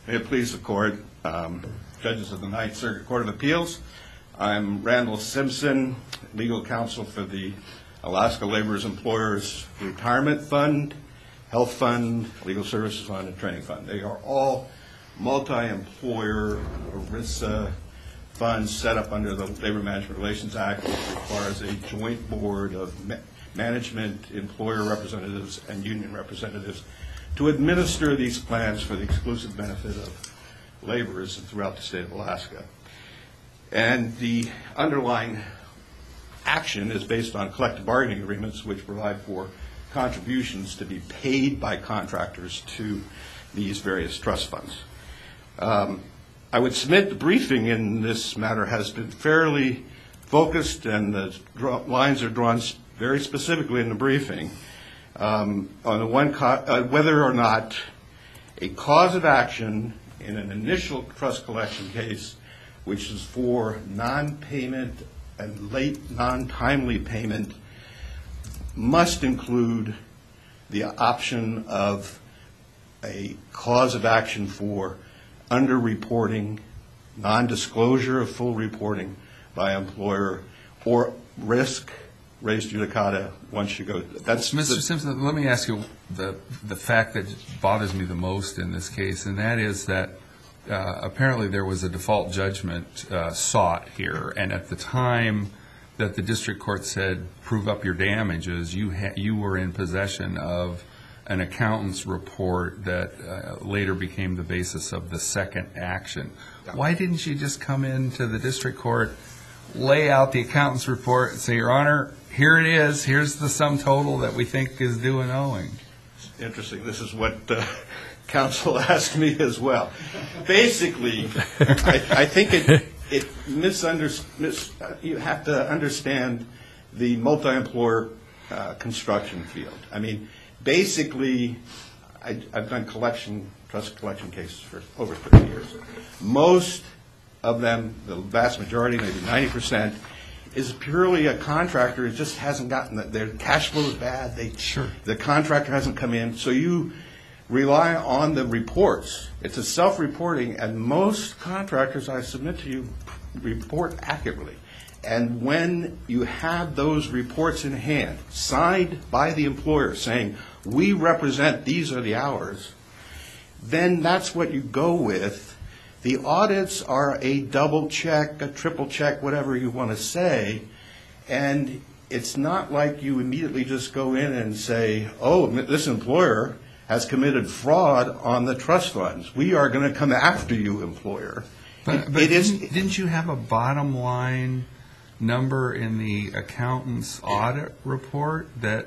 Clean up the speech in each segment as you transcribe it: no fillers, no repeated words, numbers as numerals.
May it please the Court, judges of the Ninth Circuit Court of Appeals. I'm Randall Simpson, legal counsel for the Alaska Laborers Employers Retirement Fund, Health Fund, Legal Services Fund, and Training Fund. They are all multi-employer ERISA funds set up under the Labor Management Relations Act, which requires a joint board of management, employer representatives, and union representatives to administer these plans for the exclusive benefit of laborers throughout the state of Alaska. And the underlying action is based on collective bargaining agreements which provide for contributions to be paid by contractors to these various trust funds. I would submit the briefing in this matter has been fairly focused, and the lines are drawn very specifically in the briefing on the one whether or not a cause of action in an initial trust collection case, which is for non-payment and late non-timely payment, must include the option of a cause of action for under-reporting, non-disclosure of full reporting by employer, or risk res judicata once you go. That's Mr. Simpson, let me ask you the fact that bothers me the most in this case, and that is that apparently there was a default judgment sought here, and at the time that the district court said prove up your damages, you were in possession of an accountant's report that later became the basis of the second action. Why didn't you just come into the district court, lay out the accountant's report, and say, Your Honor, here it is, here's the sum total that we think is due and owing? Interesting. This is what counsel asked me as well. Basically, I think you have to understand the multi-employer construction field. I mean, basically, I've done trust collection cases for over 30 years. Most of them, the vast majority, maybe 90%, is purely a contractor. It just hasn't gotten their cash flow is bad. The contractor hasn't come in, so you rely on the reports. It's a self-reporting, and most contractors, I submit to you, report accurately. And when you have those reports in hand, signed by the employer saying, we represent, these are the hours, then that's what you go with. The audits are a double check, a triple check, whatever you want to say, and it's not like you immediately just go in and say, oh, this employer has committed fraud on the trust funds. We are going to come after you, employer. But didn't you have a bottom line number in the accountant's audit report that,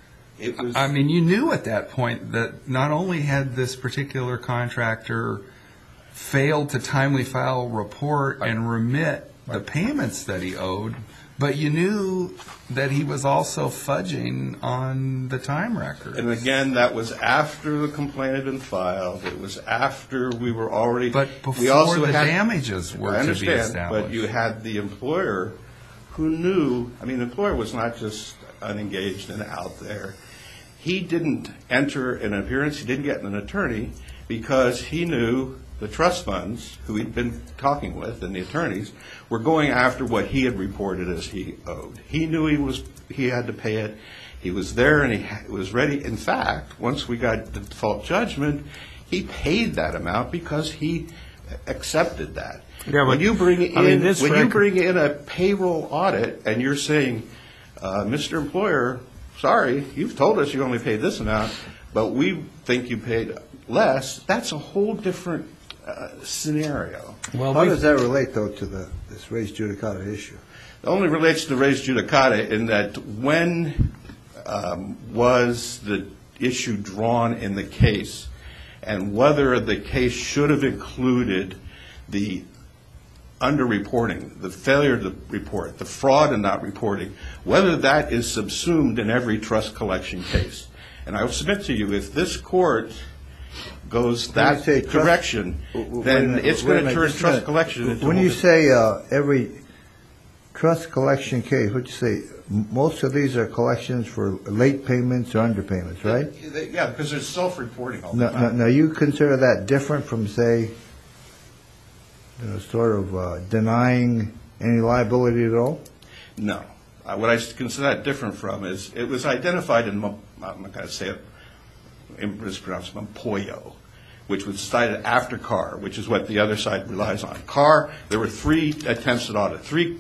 I mean, you knew at that point that not only had this particular contractor failed to timely file a report and remit the payments that he owed, but you knew that he was also fudging on the time records. And again, that was after the complaint had been filed. It was after we were already. But before the damages were to be established. But you had the employer who knew. I mean, the employer was not just unengaged and out there. He didn't enter an appearance. He didn't get an attorney because he knew the trust funds, who he'd been talking with, and the attorneys, were going after what he had reported as he owed. He knew he had to pay it. He was there and he was ready. In fact, once we got the default judgment, he paid that amount because he accepted that. Yeah, when you bring in a payroll audit and you're saying, Mr. Employer, sorry, you've told us you only paid this amount, but we think you paid less, that's a whole different scenario. Well, how does that relate, though, to this res judicata issue? It only relates to res judicata in that when was the issue drawn in the case, and whether the case should have included the underreporting, the failure to report, the fraud in not reporting, whether that is subsumed in every trust collection case. And I will submit to you, if this court goes that direction, then it's going to turn trust collection into. When you say every trust collection case, what you say, most of these are collections for late payments or underpayments, right? Yeah, because there's self-reporting all the time. Now, you consider that different from, say, sort of denying any liability at all? No. What I consider that different from is it was identified in, I'm not going to say it, mispronounced, Mapoyo, which was cited after Carr, which is what the other side relies on. Carr, there were 3 attempts at audit, three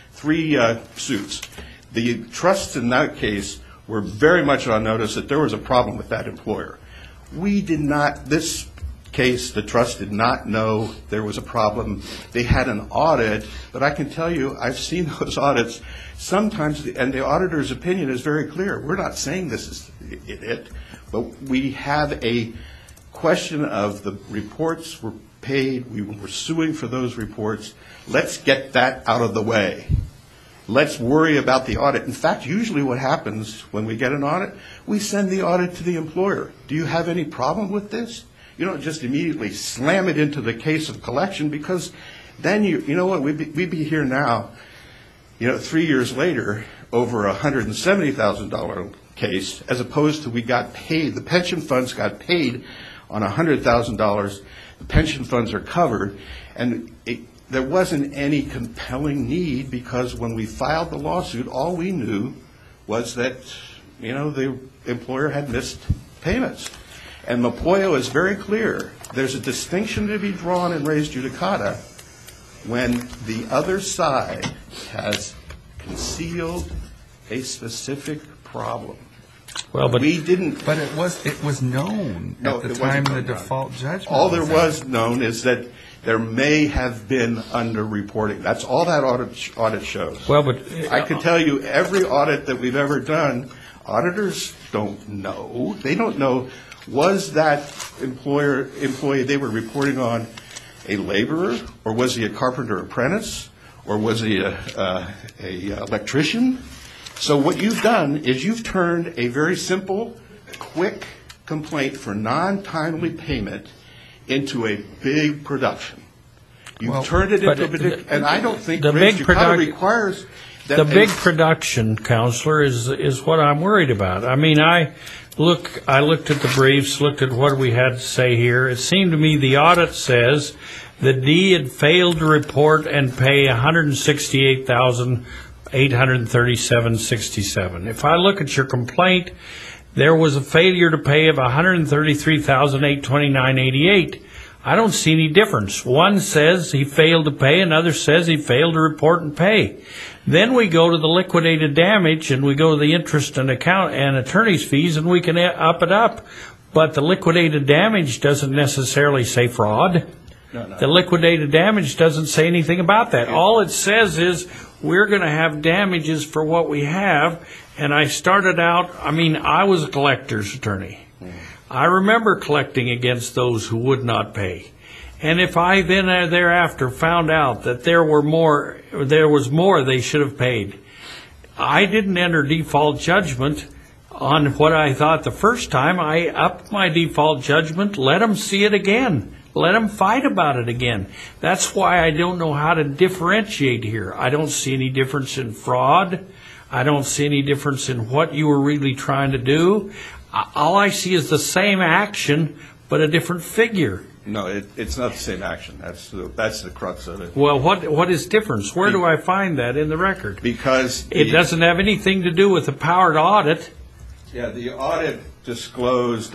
suits. The trusts in that case were very much on notice that there was a problem with that employer. We did not, this case, the trust did not know there was a problem. They had an audit, but I can tell you, I've seen those audits sometimes, and the auditor's opinion is very clear. We're not saying this is it, but we have a question of the reports were paid, we were suing for those reports. Let's get that out of the way. Let's worry about the audit. In fact, usually what happens when we get an audit, we send the audit to the employer. Do you have any problem with this? You don't just immediately slam it into the case of collection, because then you know what, we'd be here now, 3 years later over a $170,000 case, as opposed to we got paid, the pension funds got paid on $100,000, the pension funds are covered, and there wasn't any compelling need, because when we filed the lawsuit, all we knew was that, the employer had missed payments. And Mapoyo is very clear. There's a distinction to be drawn in res judicata when the other side has concealed a specific problem. Well, but we didn't. But it was known at the time of the default judgment. All there was known is that there may have been underreporting. That's all that audit shows. Well, but I can tell you, every audit that we've ever done, auditors don't know. They don't know, was that employee they were reporting on a laborer, or was he a carpenter apprentice, or was he a electrician? So what you've done is you've turned a very simple, quick complaint for non-timely payment into a big production. You've turned it into a big, and I don't think the big production requires that. The big production, Counselor, is what I'm worried about. I mean, I looked at the briefs, looked at what we had to say here. It seemed to me the audit says that D had failed to report and pay $168,837.67. If I look at your complaint, there was a failure to pay of $133,829.88. I don't see any difference. One says he failed to pay, another says he failed to report and pay. Then we go to the liquidated damage, and we go to the interest and account and attorney's fees, and we can up it up. But the liquidated damage doesn't necessarily say fraud. No. The liquidated damage doesn't say anything about that. All it says is we're going to have damages for what we have. And I started out, I was a collector's attorney. I remember collecting against those who would not pay. And if I then thereafter found out that there was more they should have paid, I didn't enter default judgment on what I thought the first time. I upped my default judgment, let them see it again. Let them fight about it again. That's why I don't know how to differentiate here. I don't see any difference in fraud. I don't see any difference in what you were really trying to do. All I see is the same action, but a different figure. No, it's not the same action. That's the crux of it. Well, what is difference? Where do I find that in the record? Because it doesn't have anything to do with the powered audit. Yeah, the audit disclosed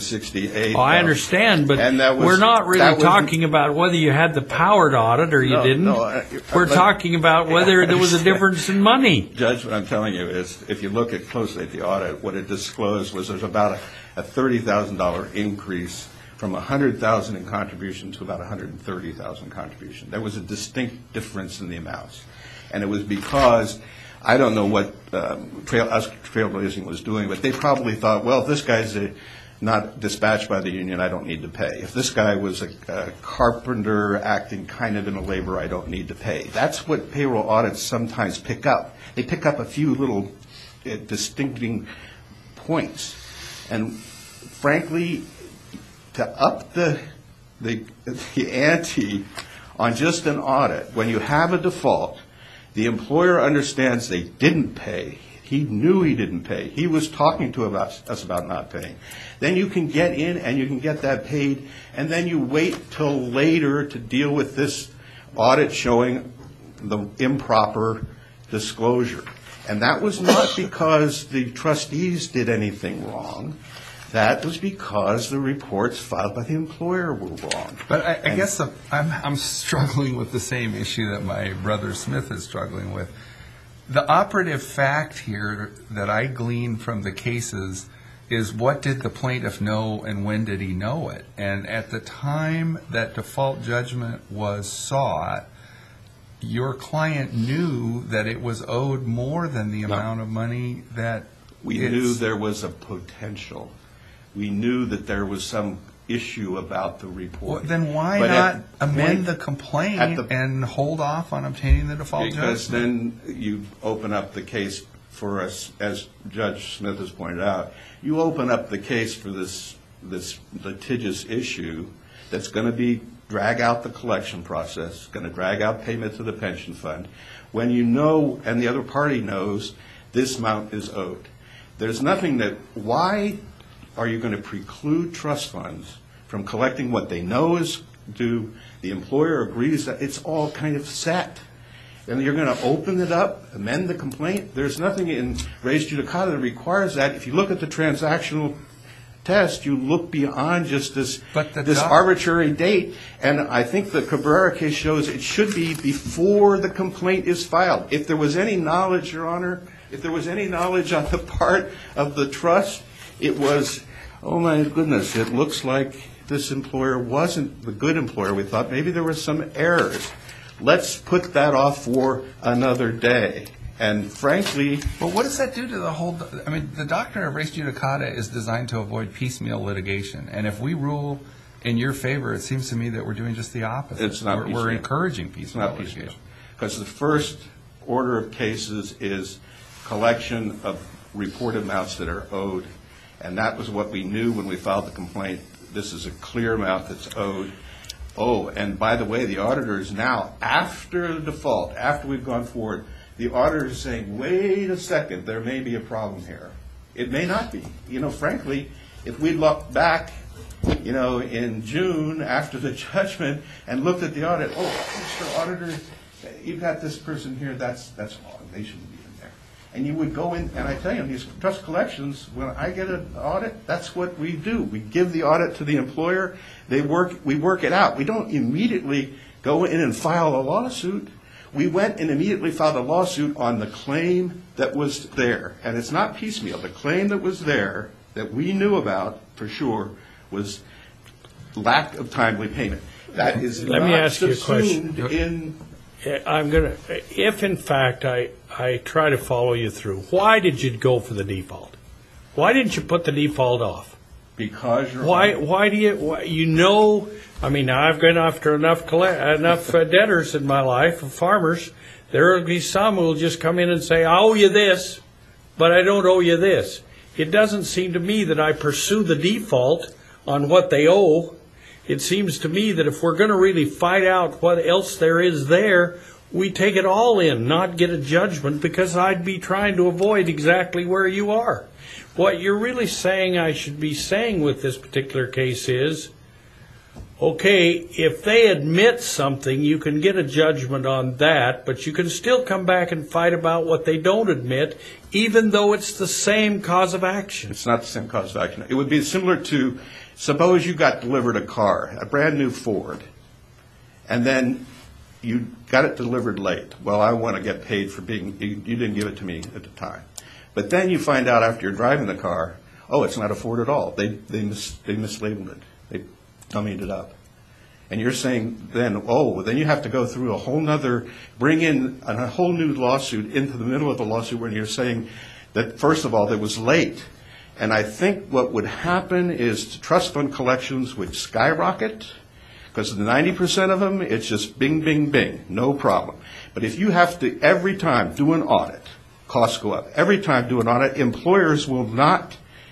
168. Oh, I understand, but we're not really talking about whether you had the powered audit or you didn't. We're talking about whether there was a difference in money. Judge, what I'm telling you is, if you look closely at the audit, what it disclosed was there's about a $30,000 increase from $100,000 in contribution to about $130,000 contribution. There was a distinct difference in the amounts, and it was because I don't know what Trailblazing was doing, but they probably thought, well, if this guy's not dispatched by the union, I don't need to pay. If this guy was a carpenter acting kind of in a labor, I don't need to pay. That's what payroll audits sometimes pick up. They pick up a few little distincting points. And frankly, to up the ante on just an audit, when you have a default, The employer understands they didn't pay. He knew he didn't pay. He was talking to us about not paying. Then you can get in and you can get that paid, and then you wait till later to deal with this audit showing the improper disclosure. And that was not because the trustees did anything wrong. That was because the reports filed by the employer were wrong. But I guess I'm struggling with the same issue that my brother Smith is struggling with. The operative fact here that I glean from the cases is, what did the plaintiff know and when did he know it? And at the time that default judgment was sought, your client knew that it was owed more than the amount of money that We knew there was a potential. We knew that there was some issue about the report. Well, then why But not at- amend the complaint and hold off on obtaining the default Because judgment? then you open up the case for us, as Judge Smith has pointed out, you open up the case for this litigious issue that's going to drag out the collection process, going to drag out payment to the pension fund, when you know, and the other party knows, this amount is owed. There's nothing that, why are you going to preclude trust funds from collecting what they know is due? The employer agrees that it's all kind of set. And you're going to open it up, amend the complaint? There's nothing in res judicata that requires that. If you look at the transactional test, you look beyond just this arbitrary date. And I think the Cabrera case shows it should be before the complaint is filed. If there was any knowledge, Your Honor, if there was any knowledge on the part of the trust, it was, oh my goodness, it looks like this employer wasn't the good employer. We thought maybe there were some errors. Let's put that off for another day. And frankly... But what does that do to the whole... I mean, the doctrine of res judicata is designed to avoid piecemeal litigation. And if we rule in your favor, it seems to me that we're doing just the opposite. It's not piecemeal. We're encouraging piecemeal It's not litigation. piecemeal. Because the first order of cases is collection of reported amounts that are owed. And that was what we knew when we filed the complaint. This is a clear amount that's owed. Oh, and by the way, the auditor is now, after the default, after we've gone forward, the auditor is saying, wait a second, there may be a problem here. It may not be. You know, frankly, if we looked back, you know, in June after the judgment and looked at the audit, oh, Mr. Auditor, you've got this person here, that's wrong. They shouldn't be in there. And you would go in, and I tell you, these trust collections, when I get an audit, that's what we do. We give the audit to the employer. We work it out. We don't immediately go in and file a lawsuit. We went and immediately filed a lawsuit on the claim that was there. And it's not piecemeal. The claim that was there, that we knew about for sure, was lack of timely payment. That is Let me ask you a question. subsumed in... I'm going to, if in fact I try to follow you through, why did you go for the default? Why didn't you put the default off? Because you're... Why do you know, I mean, I've gone after enough debtors in my life, farmers. There will be some who will just come in and say, I owe you this, but I don't owe you this. It doesn't seem to me that I pursue the default on what they owe. It seems to me that if we're going to really fight out what else there is there, we take it all in, not get a judgment, because I'd be trying to avoid exactly where you are. What you're really saying I should be saying with this particular case is, okay, if they admit something, you can get a judgment on that, but you can still come back and fight about what they don't admit, even though it's the same cause of action. It's not the same cause of action. It would be similar to, suppose you got delivered a car, a brand new Ford, and then you got it delivered late. Well, I want to get paid for being, you didn't give it to me at the time. But then you find out after you're driving the car, oh, it's not a Ford at all. They mislabeled it. They dummied it up. And you're saying then, oh, then you have to go through a whole nother, bring in a whole new lawsuit into the middle of the lawsuit where you're saying that, first of all, it was late. And I think what would happen is trust fund collections would skyrocket, because the 90% of them, it's just bing, bing, bing, no problem. But if you have to every time do an audit, costs go up. Every time do an audit, employers will not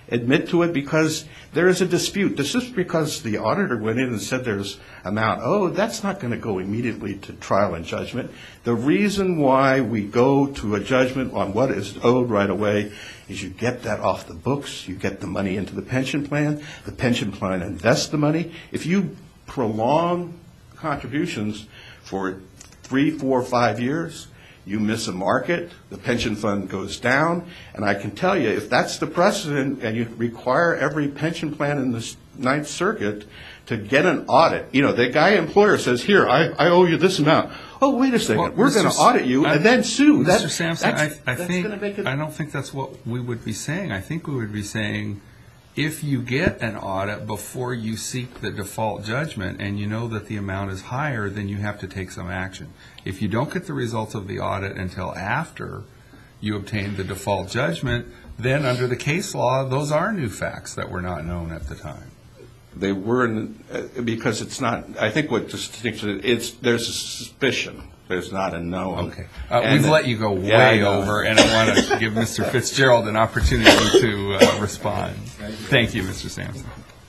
admit to it because there is a dispute. This is because the auditor went in and said there's amount. Oh, that's not going to go immediately to trial and judgment. The reason why we go to a judgment on what is owed right away is you get that off the books, you get the money into the pension plan invests the money. If you prolong contributions for 3, 4, 5 years, you miss a market, the pension fund goes down, and I can tell you, if that's the precedent and you require every pension plan in the Ninth Circuit to get an audit, the guy employer says, here, I owe you this amount. Oh, wait a second, we're going to audit you and then sue. Mr. Sampson, I don't think that's what we would be saying. I think we would be saying, if you get an audit before you seek the default judgment and you know that the amount is higher, then you have to take some action. If you don't get the results of the audit until after you obtain the default judgment, then under the case law, those are new facts that were not known at the time. They were because it's not. I think what distinguishes there's a suspicion. There's not a known. Okay. We've let you go way over, and I want to give Mr. Fitzgerald an opportunity to respond. Thank you, Mr. Sampson.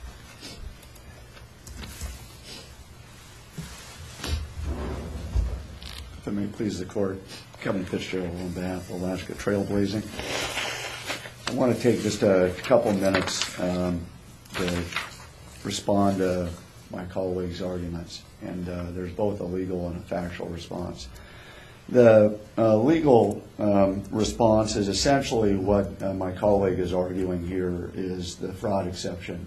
If it may please the Court, Kevin Fitzgerald on behalf of Alaska Trailblazing. I want to take just a couple minutes to respond to my colleagues' arguments, and there's both a legal and a factual response. The legal response is essentially what my colleague is arguing here is the fraud exception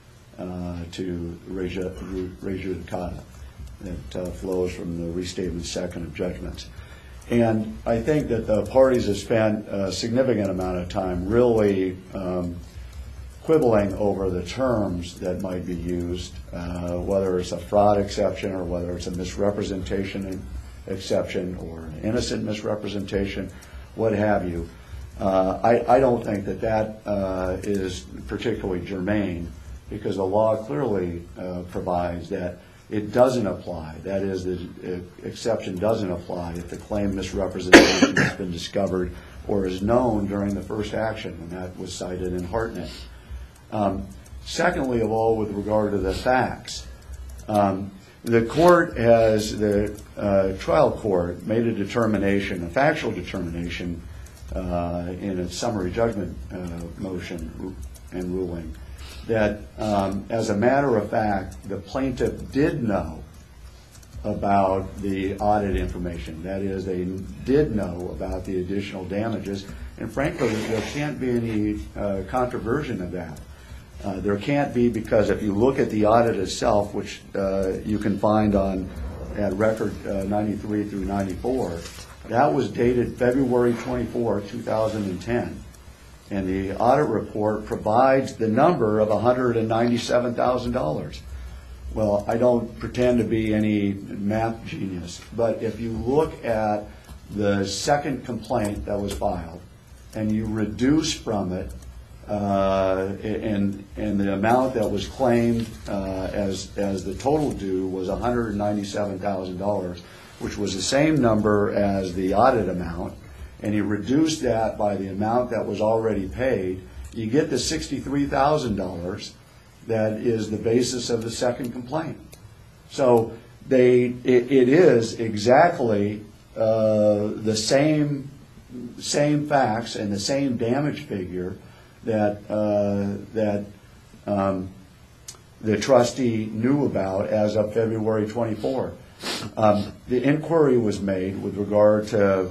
to res judicata that flows from the restatement second of judgments. And I think that the parties have spent a significant amount of time really quibbling over the terms that might be used, whether it's a fraud exception or whether it's a misrepresentation exception or an innocent misrepresentation, what have you. I don't think that that is particularly germane because the law clearly provides that it doesn't apply. That is, the exception doesn't apply if the claim misrepresentation has been discovered or is known during the first action, and that was cited in Hartnett. Secondly of all, with regard to the facts, the court has, the trial court made a determination, a factual determination in its summary judgment motion and ruling that as a matter of fact, the plaintiff did know about the audit information. That is, they did know about the additional damages, and frankly, there can't be any controversion of that. There can't be, because if you look at the audit itself, which you can find at record 93 through 94, that was dated February 24, 2010. And the audit report provides the number of $197,000. Well, I don't pretend to be any math genius, but if you look at the second complaint that was filed and you reduce from it and the amount that was claimed as the total due was $197,000, which was the same number as the audit amount, and you reduce that by the amount that was already paid, you get the $63,000 that is the basis of the second complaint. So it is exactly the same facts and the same damage figure that the trustee knew about as of February 24. The inquiry was made with regard to,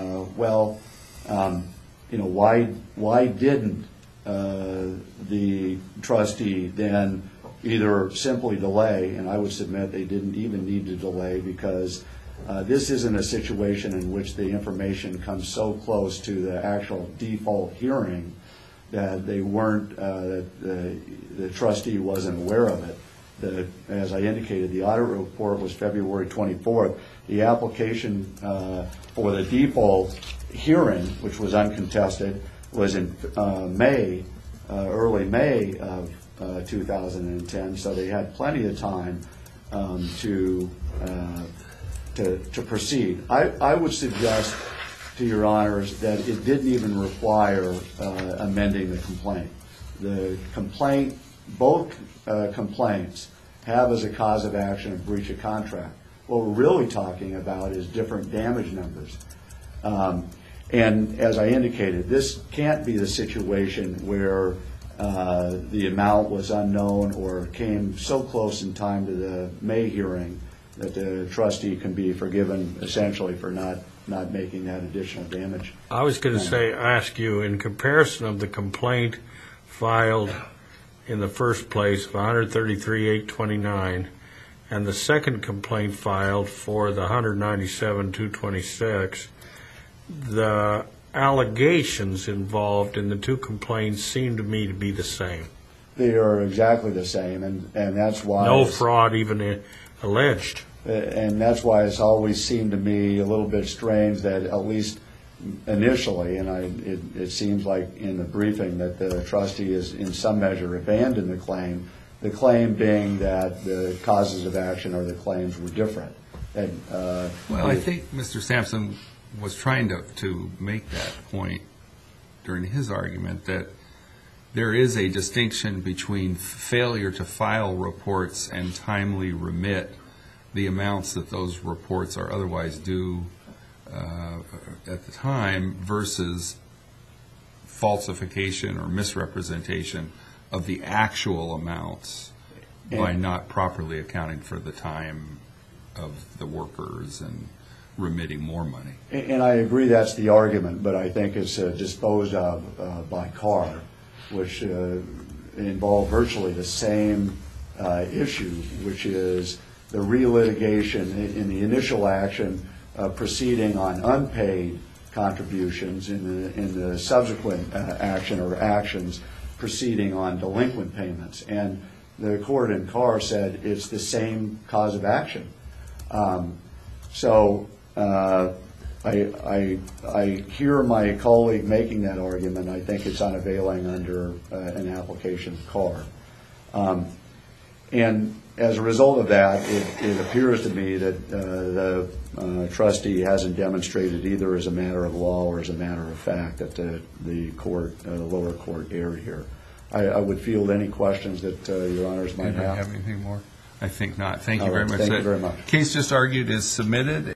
why didn't the trustee then either simply delay, and I would submit they didn't even need to delay because this isn't a situation in which the information comes so close to the actual default hearing that they weren't, the trustee wasn't aware of it. As I indicated, the audit report was February 24th. The application for the default hearing, which was uncontested, was in May, early May of 2010. So they had plenty of time to proceed. I would suggest to your honors that it didn't even require amending the complaint. the complaint, both complaints have as a cause of action a breach of contract. What we're really talking about is different damage numbers. And as I indicated, this can't be the situation where the amount was unknown or came so close in time to the May hearing that the trustee can be forgiven essentially for not making that additional damage. I was going to ask you, in comparison of the complaint filed in the first place of 133,829 and the second complaint filed for the 197,226, the allegations involved in the two complaints seem to me to be the same. They are exactly the same, and that's why No fraud even alleged. And that's why it's always seemed to me a little bit strange that at least initially, and it seems like in the briefing that the trustee has in some measure abandoned the claim being that the causes of action or the claims were different. Well, I think Mr. Sampson was trying to make that point during his argument that there is a distinction between failure to file reports and timely remit the amounts that those reports are otherwise due at the time versus falsification or misrepresentation of the actual amounts by not properly accounting for the time of the workers and remitting more money. And I agree that's the argument, but I think it's disposed of by Carr, which involved virtually the same issue, which is the relitigation in the initial action proceeding on unpaid contributions, in the subsequent action or actions proceeding on delinquent payments. And the court in Carr said it's the same cause of action. So I hear my colleague making that argument. I think it's unavailing under an application of Carr. And as a result of that, it appears to me that the trustee hasn't demonstrated either as a matter of law or as a matter of fact that the lower court erred here. I would field any questions that Your Honors might Anybody have. have anything more? I think not. Thank you All very right. much. Thank you very much. Case just argued is submitted.